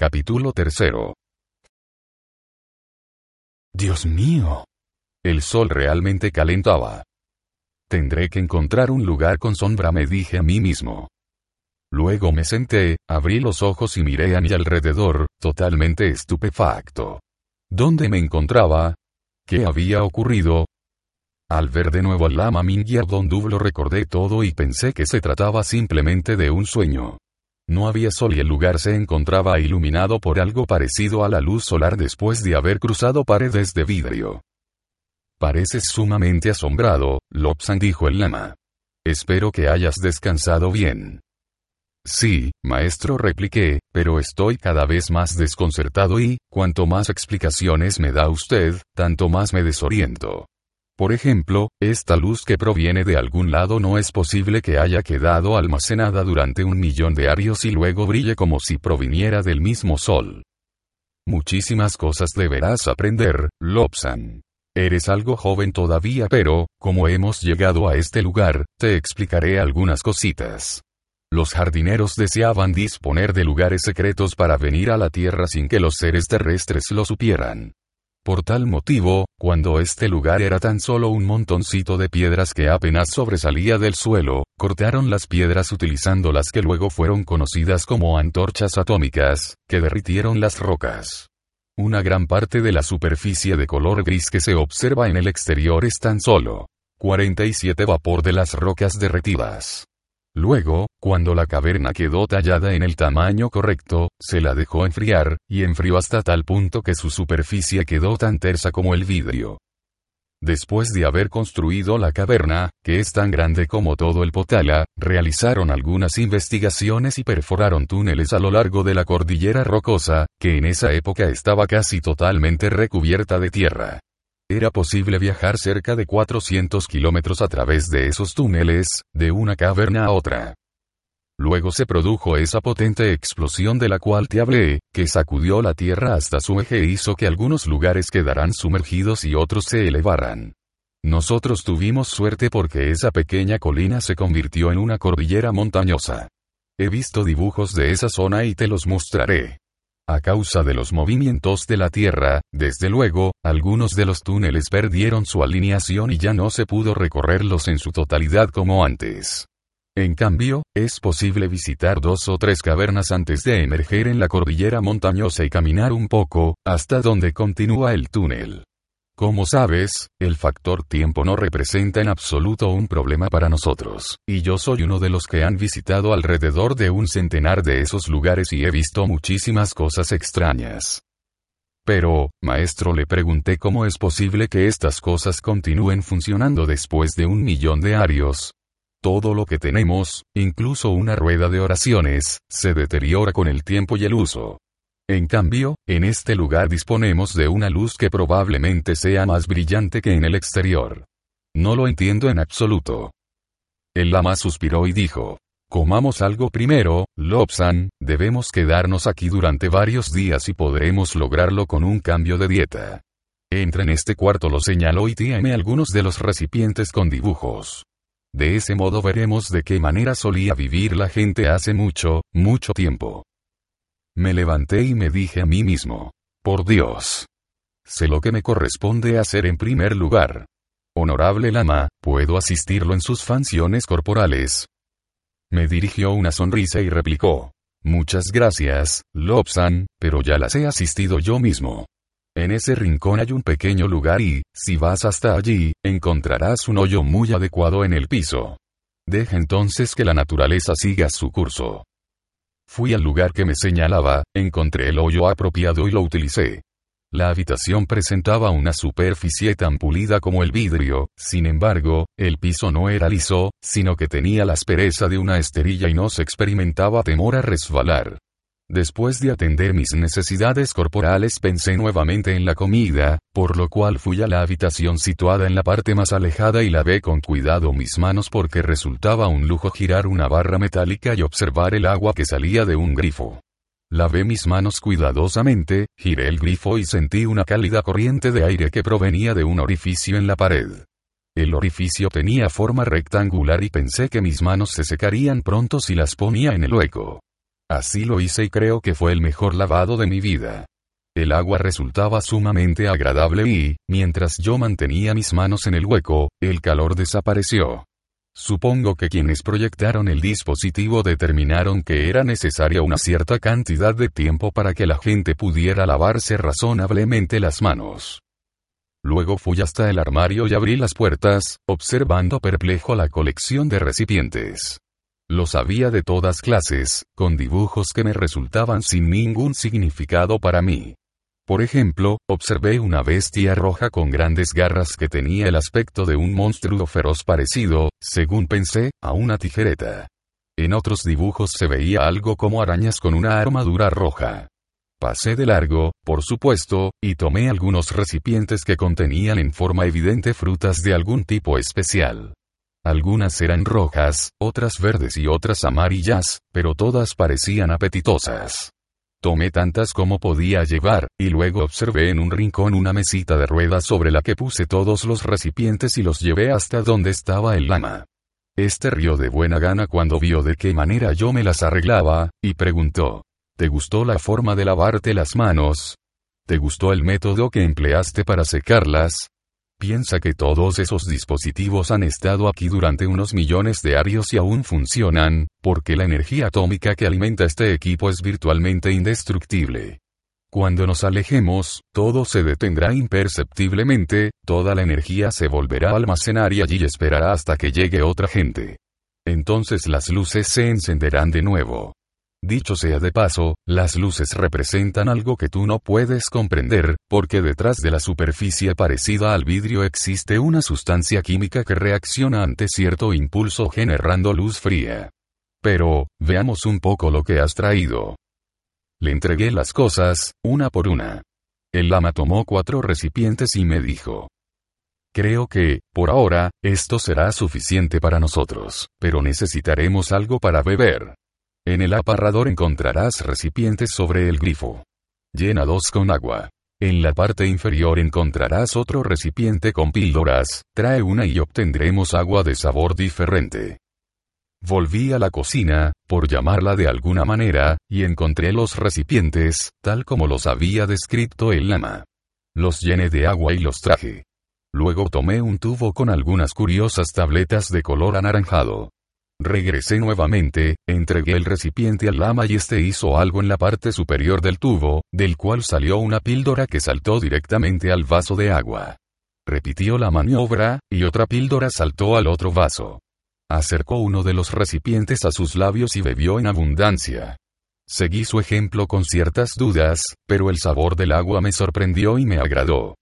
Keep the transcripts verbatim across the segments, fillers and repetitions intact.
Capítulo tercero. Dios mío. El sol realmente calentaba. Tendré que encontrar un lugar con sombra, me dije a mí mismo. Luego me senté, abrí los ojos y miré a mi alrededor, totalmente estupefacto. ¿Dónde me encontraba? ¿Qué había ocurrido? Al ver de nuevo al lama Mingyur Dondu recordé todo y pensé que se trataba simplemente de un sueño. No había sol y el lugar se encontraba iluminado por algo parecido a la luz solar después de haber cruzado paredes de vidrio. Pareces sumamente asombrado, Lobsang, dijo el lama. Espero que hayas descansado bien. Sí, maestro, repliqué, pero estoy cada vez más desconcertado y, cuanto más explicaciones me da usted, tanto más me desoriento. Por ejemplo, esta luz que proviene de algún lado no es posible que haya quedado almacenada durante un millón de años y luego brille como si proviniera del mismo sol. Muchísimas cosas deberás aprender, Lobsang. Eres algo joven todavía, pero, como hemos llegado a este lugar, te explicaré algunas cositas. Los jardineros deseaban disponer de lugares secretos para venir a la Tierra sin que los seres terrestres lo supieran. Por tal motivo, cuando este lugar era tan solo un montoncito de piedras que apenas sobresalía del suelo, cortaron las piedras utilizando las que luego fueron conocidas como antorchas atómicas, que derritieron las rocas. Una gran parte de la superficie de color gris que se observa en el exterior es tan solo cuarenta y siete vapor de las rocas derretidas. Luego, cuando la caverna quedó tallada en el tamaño correcto, se la dejó enfriar, y enfrió hasta tal punto que su superficie quedó tan tersa como el vidrio. Después de haber construido la caverna, que es tan grande como todo el Potala, realizaron algunas investigaciones y perforaron túneles a lo largo de la cordillera rocosa, que en esa época estaba casi totalmente recubierta de tierra. Era posible viajar cerca de cuatrocientos kilómetros a través de esos túneles, de una caverna a otra. Luego se produjo esa potente explosión de la cual te hablé, que sacudió la tierra hasta su eje e hizo que algunos lugares quedaran sumergidos y otros se elevaran. Nosotros tuvimos suerte porque esa pequeña colina se convirtió en una cordillera montañosa. He visto dibujos de esa zona y te los mostraré. A causa de los movimientos de la Tierra, desde luego, algunos de los túneles perdieron su alineación y ya no se pudo recorrerlos en su totalidad como antes. En cambio, es posible visitar dos o tres cavernas antes de emerger en la cordillera montañosa y caminar un poco, hasta donde continúa el túnel. Como sabes, el factor tiempo no representa en absoluto un problema para nosotros, y yo soy uno de los que han visitado alrededor de un centenar de esos lugares y he visto muchísimas cosas extrañas. Pero, maestro, le pregunté cómo es posible que estas cosas continúen funcionando después de un millón de años. Todo lo que tenemos, incluso una rueda de oraciones, se deteriora con el tiempo y el uso. En cambio, en este lugar disponemos de una luz que probablemente sea más brillante que en el exterior. No lo entiendo en absoluto. El lama suspiró y dijo, comamos algo primero, Lobsang, debemos quedarnos aquí durante varios días y podremos lograrlo con un cambio de dieta. Entra en este cuarto, lo señaló y tráeme algunos de los recipientes con dibujos. De ese modo veremos de qué manera solía vivir la gente hace mucho, mucho tiempo. Me levanté y me dije a mí mismo, por Dios. Sé lo que me corresponde hacer en primer lugar. Honorable lama, ¿puedo asistirlo en sus funciones corporales? Me dirigió una sonrisa y replicó, muchas gracias, Lobsang, pero ya las he asistido yo mismo. En ese rincón hay un pequeño lugar y, si vas hasta allí, encontrarás un hoyo muy adecuado en el piso. Deja entonces que la naturaleza siga su curso. Fui al lugar que me señalaba, encontré el hoyo apropiado y lo utilicé. La habitación presentaba una superficie tan pulida como el vidrio, sin embargo, el piso no era liso, sino que tenía la aspereza de una esterilla y no se experimentaba temor a resbalar. Después de atender mis necesidades corporales pensé nuevamente en la comida, por lo cual fui a la habitación situada en la parte más alejada y lavé con cuidado mis manos porque resultaba un lujo girar una barra metálica y observar el agua que salía de un grifo. Lavé mis manos cuidadosamente, giré el grifo y sentí una cálida corriente de aire que provenía de un orificio en la pared. El orificio tenía forma rectangular y pensé que mis manos se secarían pronto si las ponía en el hueco. Así lo hice y creo que fue el mejor lavado de mi vida. El agua resultaba sumamente agradable y, mientras yo mantenía mis manos en el hueco, el calor desapareció. Supongo que quienes proyectaron el dispositivo determinaron que era necesaria una cierta cantidad de tiempo para que la gente pudiera lavarse razonablemente las manos. Luego fui hasta el armario y abrí las puertas, observando perplejo la colección de recipientes. Los había de todas clases, con dibujos que me resultaban sin ningún significado para mí. Por ejemplo, observé una bestia roja con grandes garras que tenía el aspecto de un monstruo feroz parecido, según pensé, a una tijereta. En otros dibujos se veía algo como arañas con una armadura roja. Pasé de largo, por supuesto, y tomé algunos recipientes que contenían en forma evidente frutas de algún tipo especial. Algunas eran rojas, otras verdes y otras amarillas, pero todas parecían apetitosas. Tomé tantas como podía llevar, y luego observé en un rincón una mesita de ruedas sobre la que puse todos los recipientes y los llevé hasta donde estaba el lama. Este rió de buena gana cuando vio de qué manera yo me las arreglaba, y preguntó: ¿te gustó la forma de lavarte las manos? ¿Te gustó el método que empleaste para secarlas? Piensa que todos esos dispositivos han estado aquí durante unos millones de años y aún funcionan, porque la energía atómica que alimenta este equipo es virtualmente indestructible. Cuando nos alejemos, todo se detendrá imperceptiblemente, toda la energía se volverá a almacenar y allí esperará hasta que llegue otra gente. Entonces las luces se encenderán de nuevo. Dicho sea de paso, las luces representan algo que tú no puedes comprender, porque detrás de la superficie parecida al vidrio existe una sustancia química que reacciona ante cierto impulso generando luz fría. Pero, veamos un poco lo que has traído. Le entregué las cosas, una por una. El lama tomó cuatro recipientes y me dijo: creo que, por ahora, esto será suficiente para nosotros, pero necesitaremos algo para beber. En el aparador encontrarás recipientes sobre el grifo. Llena dos con agua. En la parte inferior encontrarás otro recipiente con píldoras, trae una y obtendremos agua de sabor diferente. Volví a la cocina, por llamarla de alguna manera, y encontré los recipientes, tal como los había descrito el lama. Los llené de agua y los traje. Luego tomé un tubo con algunas curiosas tabletas de color anaranjado. Regresé nuevamente, entregué el recipiente al lama y este hizo algo en la parte superior del tubo, del cual salió una píldora que saltó directamente al vaso de agua. Repitió la maniobra, y otra píldora saltó al otro vaso. Acercó uno de los recipientes a sus labios y bebió en abundancia. Seguí su ejemplo con ciertas dudas, pero el sabor del agua me sorprendió y me agradó.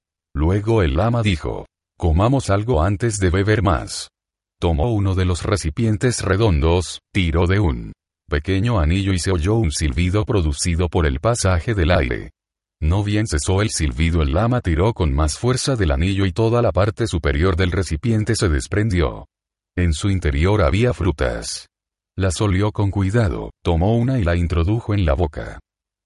Luego el lama dijo: comamos algo antes de beber más. Tomó uno de los recipientes redondos, tiró de un pequeño anillo y se oyó un silbido producido por el pasaje del aire. No bien cesó el silbido, el lama tiró con más fuerza del anillo y toda la parte superior del recipiente se desprendió. En su interior había frutas. Las olió con cuidado, tomó una y la introdujo en la boca.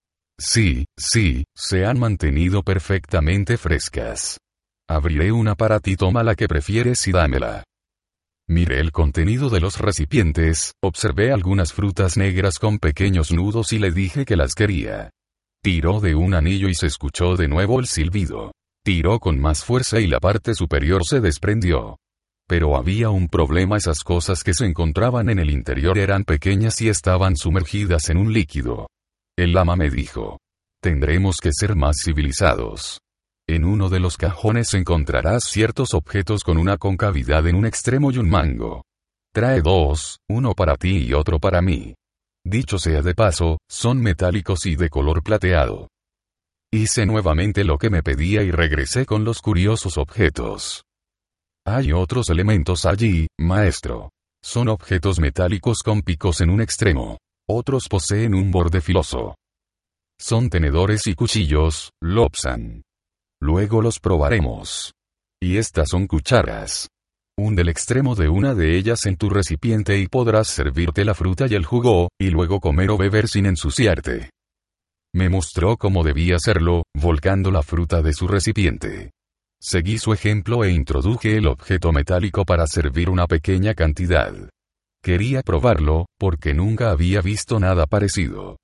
Sí, sí, se han mantenido perfectamente frescas. Abriré una para ti, toma la que prefieres y dámela. Miré el contenido de los recipientes, observé algunas frutas negras con pequeños nudos y le dije que las quería. Tiró de un anillo y se escuchó de nuevo el silbido. Tiró con más fuerza y la parte superior se desprendió. Pero había un problema: esas cosas que se encontraban en el interior eran pequeñas y estaban sumergidas en un líquido. El lama me dijo: tendremos que ser más civilizados. En uno de los cajones encontrarás ciertos objetos con una concavidad en un extremo y un mango. Trae dos, uno para ti y otro para mí. Dicho sea de paso, son metálicos y de color plateado. Hice nuevamente lo que me pedía y regresé con los curiosos objetos. Hay otros elementos allí, maestro. Son objetos metálicos con picos en un extremo. Otros poseen un borde filoso. Son tenedores y cuchillos, Lobsan. Luego los probaremos. Y estas son cucharas. Hunde el extremo de una de ellas en tu recipiente y podrás servirte la fruta y el jugo, y luego comer o beber sin ensuciarte. Me mostró cómo debía hacerlo, volcando la fruta de su recipiente. Seguí su ejemplo e introduje el objeto metálico para servir una pequeña cantidad. Quería probarlo, porque nunca había visto nada parecido.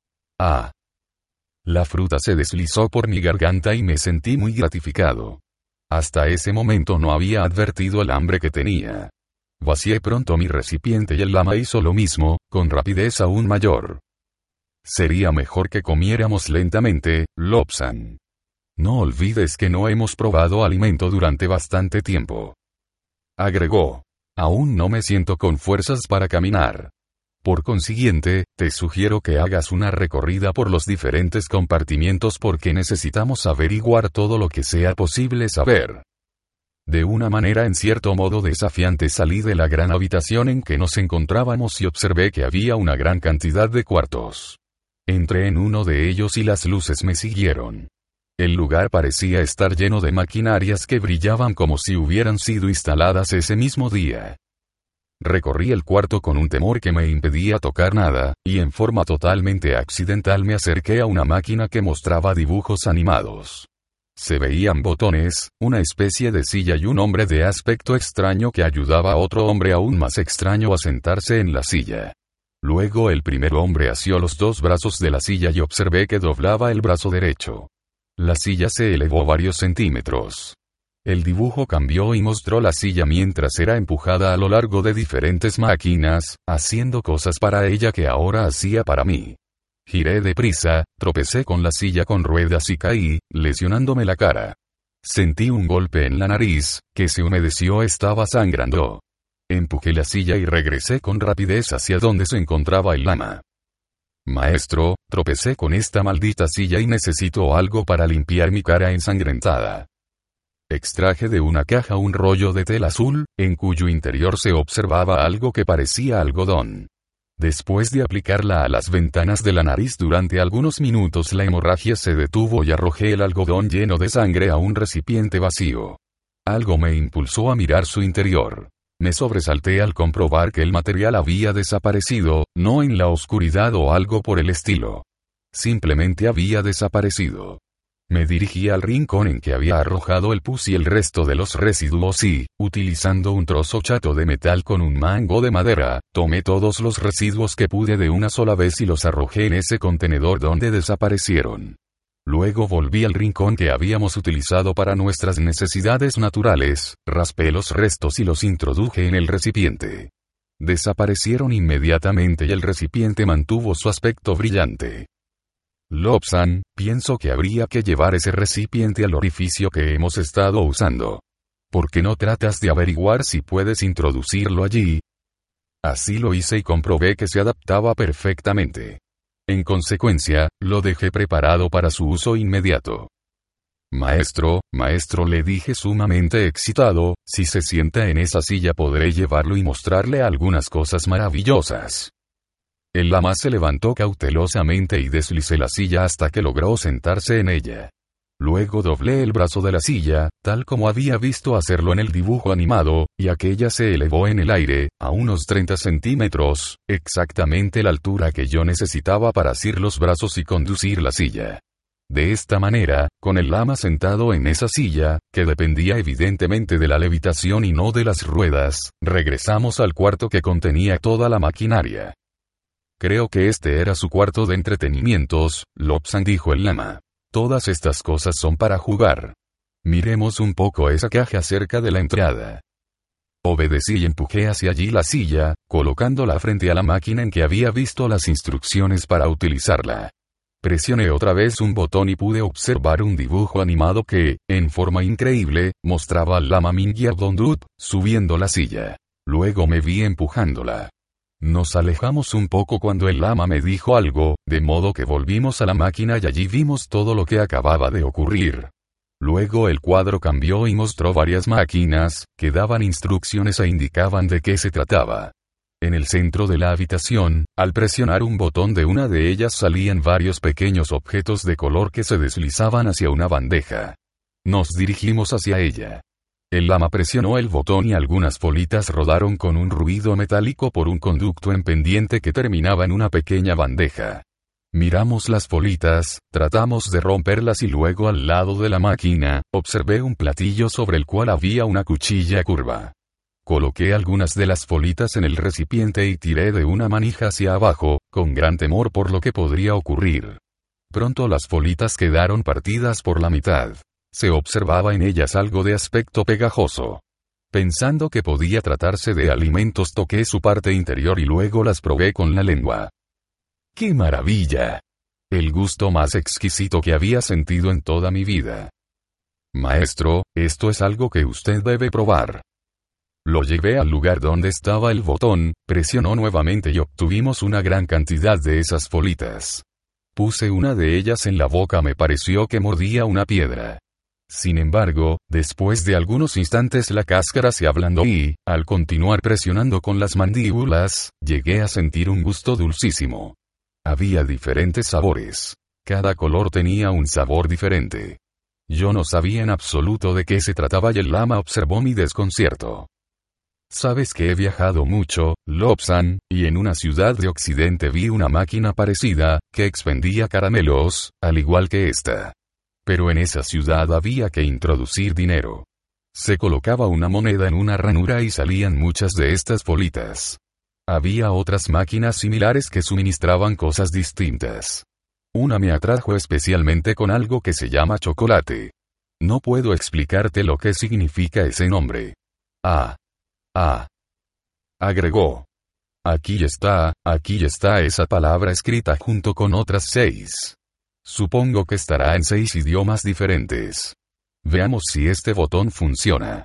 Ah. La fruta se deslizó por mi garganta y me sentí muy gratificado. Hasta ese momento no había advertido el hambre que tenía. Vacié pronto mi recipiente y el lama hizo lo mismo, con rapidez aún mayor. Sería mejor que comiéramos lentamente, Lobsang. No olvides que no hemos probado alimento durante bastante tiempo. Agregó. Aún no me siento con fuerzas para caminar. Por consiguiente, te sugiero que hagas una recorrida por los diferentes compartimientos porque necesitamos averiguar todo lo que sea posible saber. De una manera en cierto modo desafiante salí de la gran habitación en que nos encontrábamos y observé que había una gran cantidad de cuartos. Entré en uno de ellos y las luces me siguieron. El lugar parecía estar lleno de maquinarias que brillaban como si hubieran sido instaladas ese mismo día. Recorrí el cuarto con un temor que me impedía tocar nada, y en forma totalmente accidental me acerqué a una máquina que mostraba dibujos animados. Se veían botones, una especie de silla y un hombre de aspecto extraño que ayudaba a otro hombre aún más extraño a sentarse en la silla. Luego el primer hombre asió los dos brazos de la silla y observé que doblaba el brazo derecho. La silla se elevó varios centímetros. El dibujo cambió y mostró la silla mientras era empujada a lo largo de diferentes máquinas, haciendo cosas para ella que ahora hacía para mí. Giré deprisa, tropecé con la silla con ruedas y caí, lesionándome la cara. Sentí un golpe en la nariz, que se humedeció, estaba sangrando. Empujé la silla y regresé con rapidez hacia donde se encontraba el lama. Maestro, tropecé con esta maldita silla y necesito algo para limpiar mi cara ensangrentada. Extraje de una caja un rollo de tela azul, en cuyo interior se observaba algo que parecía algodón. Después de aplicarla a las ventanas de la nariz durante algunos minutos la hemorragia se detuvo y arrojé el algodón lleno de sangre a un recipiente vacío. Algo me impulsó a mirar su interior. Me sobresalté al comprobar que el material había desaparecido, no en la oscuridad o algo por el estilo. Simplemente había desaparecido. Me dirigí al rincón en que había arrojado el pus y el resto de los residuos y, utilizando un trozo chato de metal con un mango de madera, tomé todos los residuos que pude de una sola vez y los arrojé en ese contenedor donde desaparecieron. Luego volví al rincón que habíamos utilizado para nuestras necesidades naturales, raspé los restos y los introduje en el recipiente. Desaparecieron inmediatamente y el recipiente mantuvo su aspecto brillante. Lobsang, pienso que habría que llevar ese recipiente al orificio que hemos estado usando. ¿Por qué no tratas de averiguar si puedes introducirlo allí? Así lo hice y comprobé que se adaptaba perfectamente. En consecuencia, lo dejé preparado para su uso inmediato. Maestro, maestro, le dije sumamente excitado, si se sienta en esa silla podré llevarlo y mostrarle algunas cosas maravillosas. El lama se levantó cautelosamente y deslicé la silla hasta que logró sentarse en ella. Luego doblé el brazo de la silla, tal como había visto hacerlo en el dibujo animado, y aquella se elevó en el aire, a unos treinta centímetros, exactamente la altura que yo necesitaba para asir los brazos y conducir la silla. De esta manera, con el lama sentado en esa silla, que dependía evidentemente de la levitación y no de las ruedas, regresamos al cuarto que contenía toda la maquinaria. Creo que este era su cuarto de entretenimientos, Lobsang, dijo el lama. Todas estas cosas son para jugar. Miremos un poco esa caja cerca de la entrada. Obedecí y empujé hacia allí la silla, colocándola frente a la máquina en que había visto las instrucciones para utilizarla. Presioné otra vez un botón y pude observar un dibujo animado que, en forma increíble, mostraba al lama Mingyardondut, subiendo la silla. Luego me vi empujándola. Nos alejamos un poco cuando el lama me dijo algo, de modo que volvimos a la máquina y allí vimos todo lo que acababa de ocurrir. Luego el cuadro cambió y mostró varias máquinas, que daban instrucciones e indicaban de qué se trataba. En el centro de la habitación, al presionar un botón de una de ellas salían varios pequeños objetos de color que se deslizaban hacia una bandeja. Nos dirigimos hacia ella. El lama presionó el botón y algunas bolitas rodaron con un ruido metálico por un conducto en pendiente que terminaba en una pequeña bandeja. Miramos las bolitas, tratamos de romperlas y luego al lado de la máquina, observé un platillo sobre el cual había una cuchilla curva. Coloqué algunas de las folitas en el recipiente y tiré de una manija hacia abajo, con gran temor por lo que podría ocurrir. Pronto las folitas quedaron partidas por la mitad. Se observaba en ellas algo de aspecto pegajoso. Pensando que podía tratarse de alimentos, toqué su parte interior y luego las probé con la lengua. ¡Qué maravilla! El gusto más exquisito que había sentido en toda mi vida. Maestro, esto es algo que usted debe probar. Lo llevé al lugar donde estaba el botón, presionó nuevamente y obtuvimos una gran cantidad de esas folitas. Puse una de ellas en la boca, me pareció que mordía una piedra. Sin embargo, después de algunos instantes la cáscara se ablandó y, al continuar presionando con las mandíbulas, llegué a sentir un gusto dulcísimo. Había diferentes sabores. Cada color tenía un sabor diferente. Yo no sabía en absoluto de qué se trataba y el lama observó mi desconcierto. Sabes que he viajado mucho, Lobsan, y en una ciudad de Occidente vi una máquina parecida, que expendía caramelos, al igual que esta. Pero en esa ciudad había que introducir dinero. Se colocaba una moneda en una ranura y salían muchas de estas folitas. Había otras máquinas similares que suministraban cosas distintas. Una me atrajo especialmente con algo que se llama chocolate. No puedo explicarte lo que significa ese nombre. Ah. Ah. Agregó. Aquí está, aquí está esa palabra escrita junto con otras seis. Supongo que estará en seis idiomas diferentes. Veamos si este botón funciona.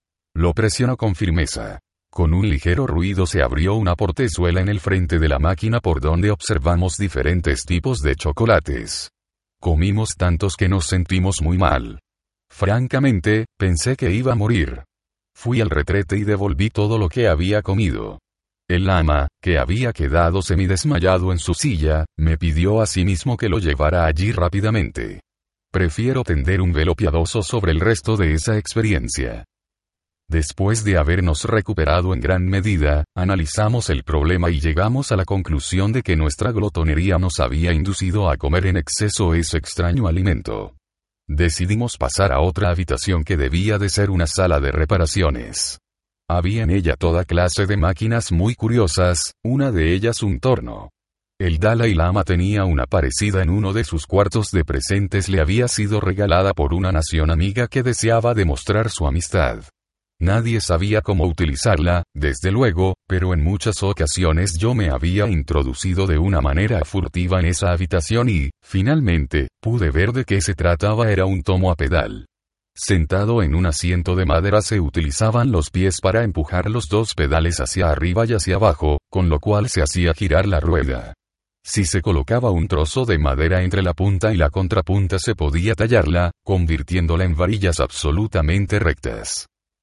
Lo presionó con firmeza. Con un ligero ruido se abrió una portezuela en el frente de la máquina por donde observamos diferentes tipos de chocolates. Comimos tantos que nos sentimos muy mal. Francamente, pensé que iba a morir. Fui al retrete y devolví todo lo que había comido. El lama, que había quedado semidesmayado en su silla, me pidió a sí mismo que lo llevara allí rápidamente. Prefiero tender un velo piadoso sobre el resto de esa experiencia. Después de habernos recuperado en gran medida, analizamos el problema y llegamos a la conclusión de que nuestra glotonería nos había inducido a comer en exceso ese extraño alimento. Decidimos pasar a otra habitación que debía de ser una sala de reparaciones. Había en ella toda clase de máquinas muy curiosas, una de ellas un torno. El Dalai Lama tenía una parecida en uno de sus cuartos de presentes, le había sido regalada por una nación amiga que deseaba demostrar su amistad. Nadie sabía cómo utilizarla, desde luego, pero en muchas ocasiones yo me había introducido de una manera furtiva en esa habitación y, finalmente, pude ver de qué se trataba. Era un tomo a pedal. Sentado en un asiento de madera se utilizaban los pies para empujar los dos pedales hacia arriba y hacia abajo, con lo cual se hacía girar la rueda. Si se colocaba un trozo de madera entre la punta y la contrapunta se podía tallarla, convirtiéndola en varillas absolutamente rectas.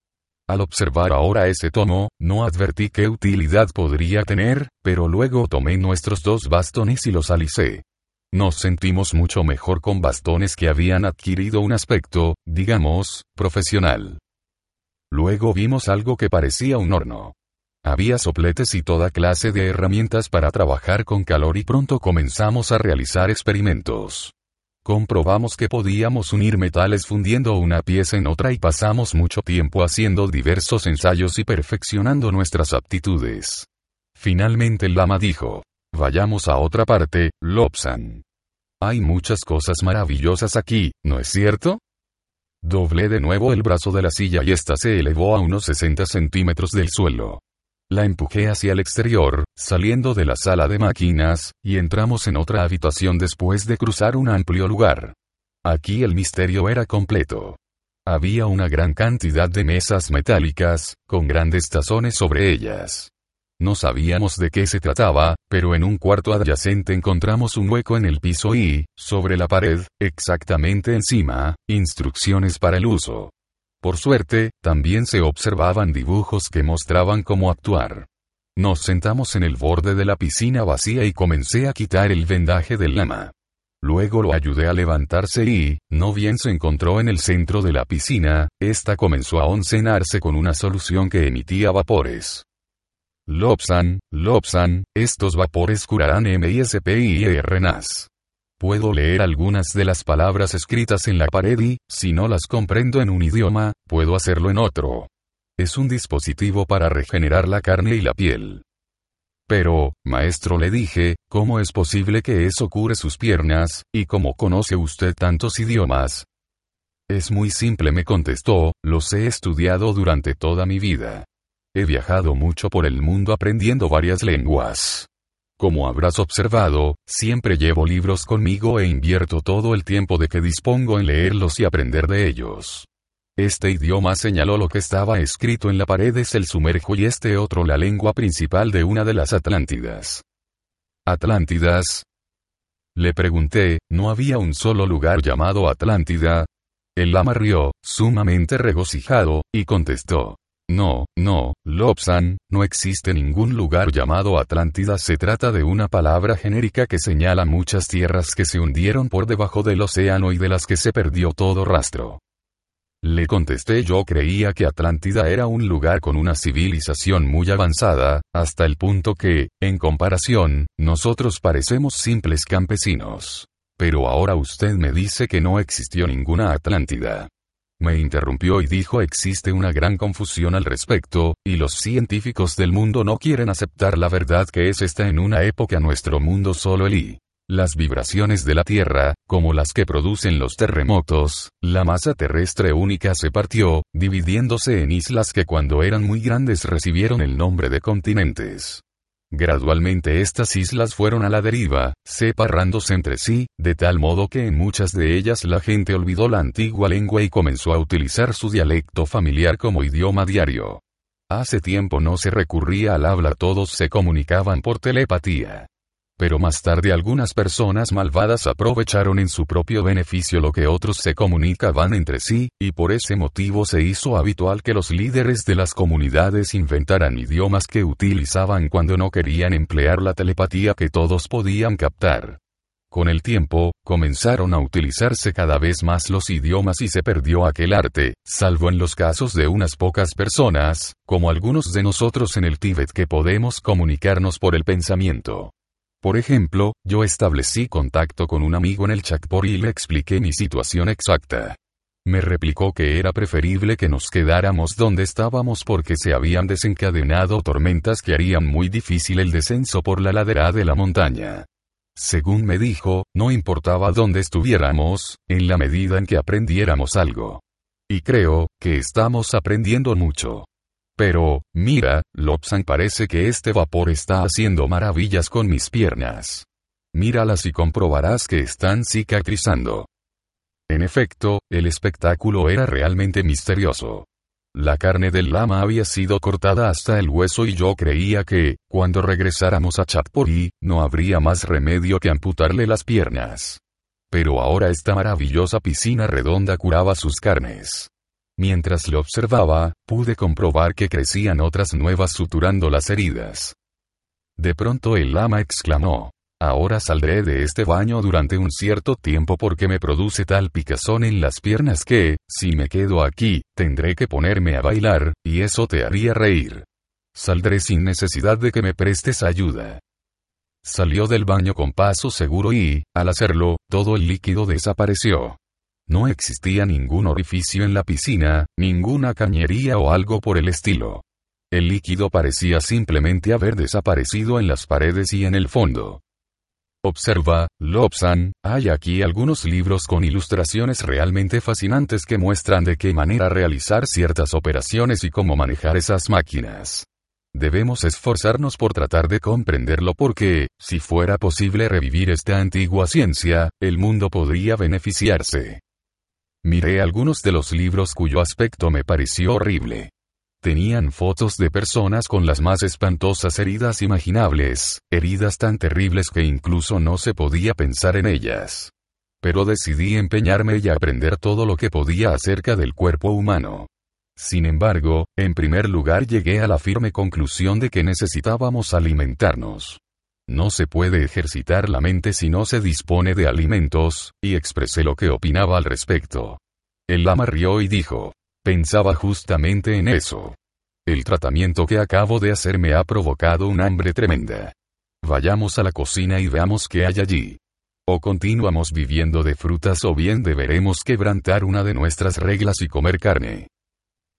Al observar ahora ese tomo, no advertí qué utilidad podría tener, pero luego tomé nuestros dos bastones y los alicé. Nos sentimos mucho mejor con bastones que habían adquirido un aspecto, digamos, profesional. Luego vimos algo que parecía un horno. Había sopletes y toda clase de herramientas para trabajar con calor y pronto comenzamos a realizar experimentos. Comprobamos que podíamos unir metales fundiendo una pieza en otra y pasamos mucho tiempo haciendo diversos ensayos y perfeccionando nuestras aptitudes. Finalmente el lama dijo: vayamos a otra parte, Lobsan. Hay muchas cosas maravillosas aquí, ¿no es cierto? Doblé de nuevo el brazo de la silla y ésta se elevó a unos sesenta centímetros del suelo. La empujé hacia el exterior, saliendo de la sala de máquinas, y entramos en otra habitación después de cruzar un amplio lugar. Aquí el misterio era completo. Había una gran cantidad de mesas metálicas, con grandes tazones sobre ellas. No sabíamos de qué se trataba, pero en un cuarto adyacente encontramos un hueco en el piso y, sobre la pared, exactamente encima, instrucciones para el uso. Por suerte, también se observaban dibujos que mostraban cómo actuar. Nos sentamos en el borde de la piscina vacía y comencé a quitar el vendaje del lama. Luego lo ayudé a levantarse y, no bien se encontró en el centro de la piscina, ésta comenzó a oncenarse con una solución que emitía vapores. Lobsan, Lobsan, estos vapores curarán M I S P I R N A S. Puedo leer algunas de las palabras escritas en la pared y, si no las comprendo en un idioma, puedo hacerlo en otro. es un dispositivo para regenerar la carne y la piel. Pero, maestro, le dije, ¿cómo es posible que eso cure sus piernas, y cómo conoce usted tantos idiomas? Es muy simple, me contestó, los he estudiado durante toda mi vida. He viajado mucho por el mundo aprendiendo varias lenguas. Como habrás observado, siempre llevo libros conmigo e invierto todo el tiempo de que dispongo en leerlos y aprender de ellos. Este idioma, señaló lo que estaba escrito en la pared, es el sumerjo y este otro la lengua principal de una de las Atlántidas. ¿Atlántidas? Le pregunté, ¿no había un solo lugar llamado Atlántida? El lama rió, sumamente regocijado, y contestó. No, no, Lobsang, no existe ningún lugar llamado Atlántida, se trata de una palabra genérica que señala muchas tierras que se hundieron por debajo del océano y de las que se perdió todo rastro. Le contesté, yo creía que Atlántida era un lugar con una civilización muy avanzada, hasta el punto que, en comparación, nosotros parecemos simples campesinos. Pero ahora usted me dice que no existió ninguna Atlántida. Me interrumpió y dijo, existe una gran confusión al respecto, y los científicos del mundo no quieren aceptar la verdad que es esta. En una época nuestro mundo solo el I. Las vibraciones de la Tierra, como las que producen los terremotos, la masa terrestre única se partió, dividiéndose en islas que cuando eran muy grandes recibieron el nombre de continentes. Gradualmente estas islas fueron a la deriva, separándose entre sí, de tal modo que en muchas de ellas la gente olvidó la antigua lengua y comenzó a utilizar su dialecto familiar como idioma diario. Hace tiempo no se recurría al habla, todos se comunicaban por telepatía. Pero más tarde algunas personas malvadas aprovecharon en su propio beneficio lo que otros se comunicaban entre sí, y por ese motivo se hizo habitual que los líderes de las comunidades inventaran idiomas que utilizaban cuando no querían emplear la telepatía que todos podían captar. Con el tiempo, comenzaron a utilizarse cada vez más los idiomas y se perdió aquel arte, salvo en los casos de unas pocas personas, como algunos de nosotros en el Tíbet, que podemos comunicarnos por el pensamiento. Por ejemplo, yo establecí contacto con un amigo en el Chakpor y le expliqué mi situación exacta. Me replicó que era preferible que nos quedáramos donde estábamos porque se habían desencadenado tormentas que harían muy difícil el descenso por la ladera de la montaña. Según me dijo, no importaba dónde estuviéramos, en la medida en que aprendiéramos algo. Y creo que estamos aprendiendo mucho. Pero, mira, Lobsang, parece que este vapor está haciendo maravillas con mis piernas. Míralas y comprobarás que están cicatrizando. En efecto, el espectáculo era realmente misterioso. La carne del lama había sido cortada hasta el hueso y yo creía que, cuando regresáramos a Chakpori, no habría más remedio que amputarle las piernas. Pero ahora esta maravillosa piscina redonda curaba sus carnes. Mientras lo observaba, pude comprobar que crecían otras nuevas suturando las heridas. De pronto el lama exclamó: ahora saldré de este baño durante un cierto tiempo porque me produce tal picazón en las piernas que, si me quedo aquí, tendré que ponerme a bailar, y eso te haría reír. Saldré sin necesidad de que me prestes ayuda. Salió del baño con paso seguro y, al hacerlo, todo el líquido desapareció. No existía ningún orificio en la piscina, ninguna cañería o algo por el estilo. El líquido parecía simplemente haber desaparecido en las paredes y en el fondo. Observa, Lobsang, hay aquí algunos libros con ilustraciones realmente fascinantes que muestran de qué manera realizar ciertas operaciones y cómo manejar esas máquinas. Debemos esforzarnos por tratar de comprenderlo porque, si fuera posible revivir esta antigua ciencia, el mundo podría beneficiarse. Miré algunos de los libros cuyo aspecto me pareció horrible. Tenían fotos de personas con las más espantosas heridas imaginables, heridas tan terribles que incluso no se podía pensar en ellas. Pero decidí empeñarme y aprender todo lo que podía acerca del cuerpo humano. Sin embargo, en primer lugar llegué a la firme conclusión de que necesitábamos alimentarnos. No se puede ejercitar la mente si no se dispone de alimentos, y expresé lo que opinaba al respecto. El lama rió y dijo: pensaba justamente en eso. El tratamiento que acabo de hacer me ha provocado un hambre tremenda. Vayamos a la cocina y veamos qué hay allí. O continuamos viviendo de frutas o bien deberemos quebrantar una de nuestras reglas y comer carne.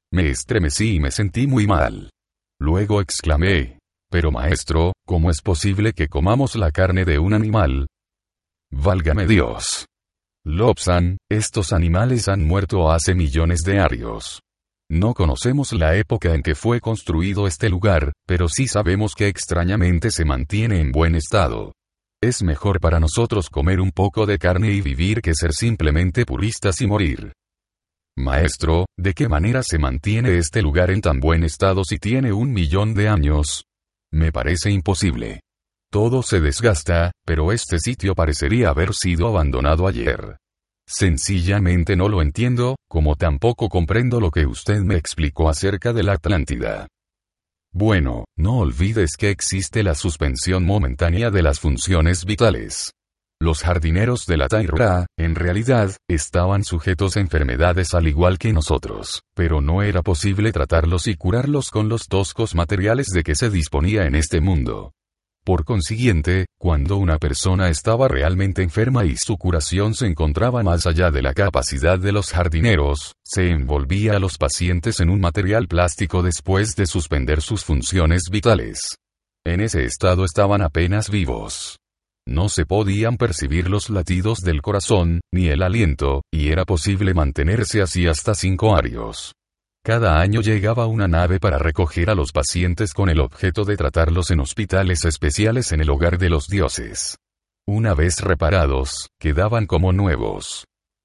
Me estremecí y me sentí muy mal. Luego exclamé, «Pero maestro, ¿cómo es posible que comamos la carne de un animal?» «Válgame Dios. Lobsang, estos animales han muerto hace millones de años. No conocemos la época en que fue construido este lugar, pero sí sabemos que extrañamente se mantiene en buen estado. Es mejor para nosotros comer un poco de carne y vivir que ser simplemente puristas y morir». «Maestro, ¿de qué manera se mantiene este lugar en tan buen estado si tiene un millón de años? Me parece imposible. Todo se desgasta, pero este sitio parecería haber sido abandonado ayer. Sencillamente no lo entiendo, como tampoco comprendo lo que usted me explicó acerca de la Atlántida». «Bueno, no olvides que existe la suspensión momentánea de las funciones vitales. Los jardineros de la Tierra, en realidad, estaban sujetos a enfermedades al igual que nosotros, pero no era posible tratarlos y curarlos con los toscos materiales de que se disponía en este mundo. Por consiguiente, cuando una persona estaba realmente enferma y su curación se encontraba más allá de la capacidad de los jardineros, se envolvía a los pacientes en un material plástico después de suspender sus funciones vitales. En ese estado estaban apenas vivos. No se podían percibir los latidos del corazón, ni el aliento, y era posible mantenerse así hasta cinco años. Cada año llegaba una nave para recoger a los pacientes con el objeto de tratarlos en hospitales especiales en el hogar de los dioses. Una vez reparados, quedaban como nuevos.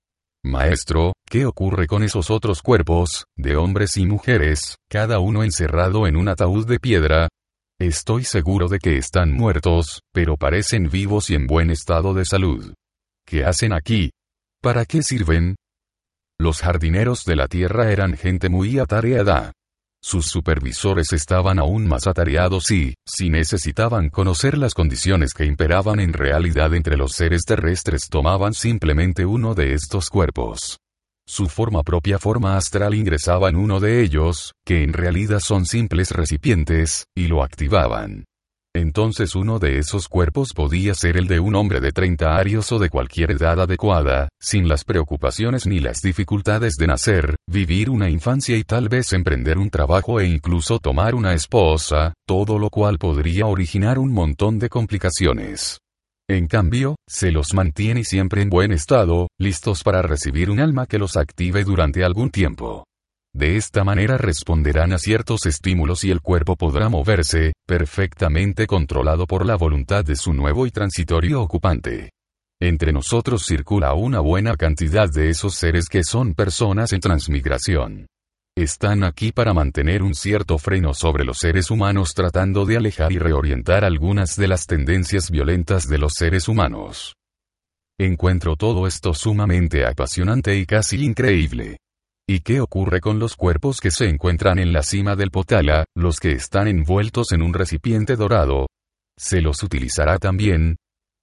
Maestro, ¿qué ocurre con esos otros cuerpos, de hombres y mujeres, cada uno encerrado en un ataúd de piedra? Estoy seguro de que están muertos, pero parecen vivos y en buen estado de salud. ¿Qué hacen aquí? ¿Para qué sirven? Los jardineros de la tierra eran gente muy atareada. Sus supervisores estaban aún más atareados y, si necesitaban conocer las condiciones que imperaban en realidad entre los seres terrestres, tomaban simplemente uno de estos cuerpos. Su forma propia forma astral ingresaba en uno de ellos, que en realidad son simples recipientes, y lo activaban. Entonces uno de esos cuerpos podía ser el de un hombre de treinta años o de cualquier edad adecuada, sin las preocupaciones ni las dificultades de nacer, vivir una infancia y tal vez emprender un trabajo e incluso tomar una esposa, todo lo cual podría originar un montón de complicaciones. En cambio, se los mantiene siempre en buen estado, listos para recibir un alma que los active durante algún tiempo. De esta manera responderán a ciertos estímulos y el cuerpo podrá moverse, perfectamente controlado por la voluntad de su nuevo y transitorio ocupante. Entre nosotros circula una buena cantidad de esos seres que son personas en transmigración. Están aquí para mantener un cierto freno sobre los seres humanos, tratando de alejar y reorientar algunas de las tendencias violentas de los seres humanos. Encuentro todo esto sumamente apasionante y casi increíble. ¿Y qué ocurre con los cuerpos que se encuentran en la cima del Potala, los que están envueltos en un recipiente dorado? ¿Se los utilizará también?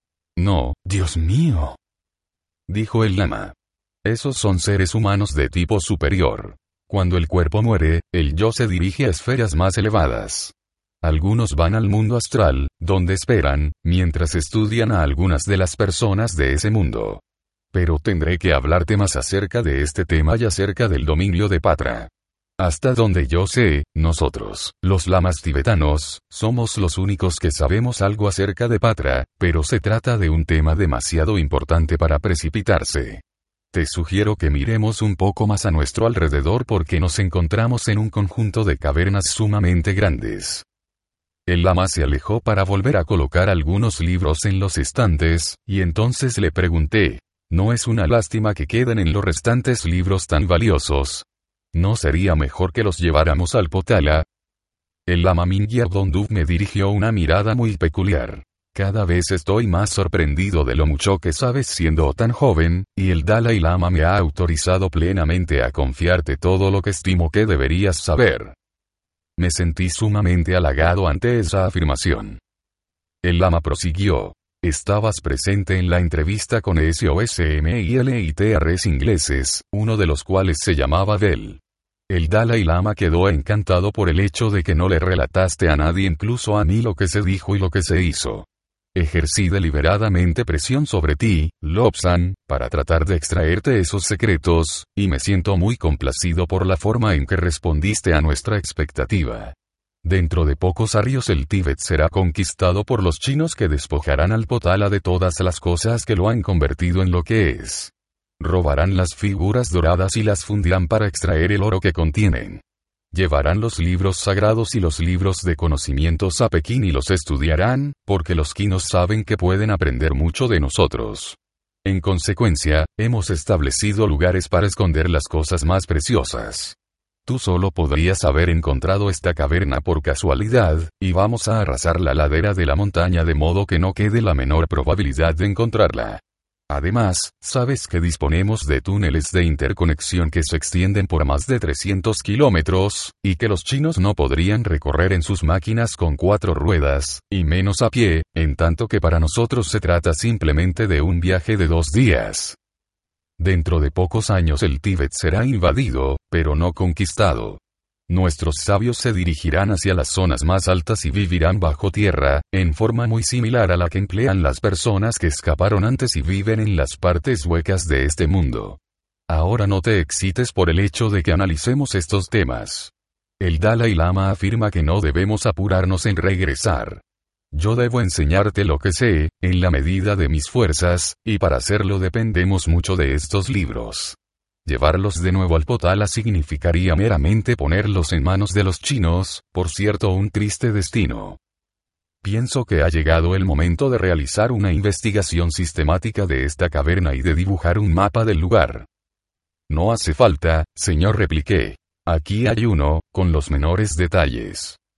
No, Dios mío, dijo el lama. Esos son seres humanos de tipo superior. Cuando el cuerpo muere, el yo se dirige a esferas más elevadas. Algunos van al mundo astral, donde esperan, mientras estudian a algunas de las personas de ese mundo. Pero tendré que hablarte más acerca de este tema y acerca del dominio de Patra. Hasta donde yo sé, nosotros, los lamas tibetanos, somos los únicos que sabemos algo acerca de Patra, pero se trata de un tema demasiado importante para precipitarse. Te sugiero que miremos un poco más a nuestro alrededor porque nos encontramos en un conjunto de cavernas sumamente grandes. El lama se alejó para volver a colocar algunos libros en los estantes, y entonces le pregunté, ¿no es una lástima que queden en los restantes libros tan valiosos? ¿No sería mejor que los lleváramos al Potala? El lama Mingyur Dondu me dirigió una mirada muy peculiar. Cada vez estoy más sorprendido de lo mucho que sabes siendo tan joven, y el Dalai Lama me ha autorizado plenamente a confiarte todo lo que estimo que deberías saber. Me sentí sumamente halagado ante esa afirmación. El lama prosiguió. Estabas presente en la entrevista con S O S M y L I T Rs ingleses, uno de los cuales se llamaba Bell. El Dalai Lama quedó encantado por el hecho de que no le relataste a nadie, incluso a mí, lo que se dijo y lo que se hizo. Ejercí deliberadamente presión sobre ti, Lobsang, para tratar de extraerte esos secretos, y me siento muy complacido por la forma en que respondiste a nuestra expectativa. Dentro de pocos años el Tíbet será conquistado por los chinos que despojarán al Potala de todas las cosas que lo han convertido en lo que es. Robarán las figuras doradas y las fundirán para extraer el oro que contienen. Llevarán los libros sagrados y los libros de conocimientos a Pekín y los estudiarán, porque los chinos saben que pueden aprender mucho de nosotros. En consecuencia, hemos establecido lugares para esconder las cosas más preciosas. Tú solo podrías haber encontrado esta caverna por casualidad, y vamos a arrasar la ladera de la montaña de modo que no quede la menor probabilidad de encontrarla. Además, sabes que disponemos de túneles de interconexión que se extienden por más de trescientos kilómetros, y que los chinos no podrían recorrer en sus máquinas con cuatro ruedas, y menos a pie, en tanto que para nosotros se trata simplemente de un viaje de dos días. Dentro de pocos años el Tíbet será invadido, pero no conquistado. Nuestros sabios se dirigirán hacia las zonas más altas y vivirán bajo tierra, en forma muy similar a la que emplean las personas que escaparon antes y viven en las partes huecas de este mundo. Ahora no te excites por el hecho de que analicemos estos temas. El Dalai Lama afirma que no debemos apurarnos en regresar. Yo debo enseñarte lo que sé, en la medida de mis fuerzas, y para hacerlo dependemos mucho de estos libros. Llevarlos de nuevo al Potala significaría meramente ponerlos en manos de los chinos, por cierto un triste destino. Pienso que ha llegado el momento de realizar una investigación sistemática de esta caverna y de dibujar un mapa del lugar. No hace falta, señor, repliqué. Aquí hay uno, con los menores detalles.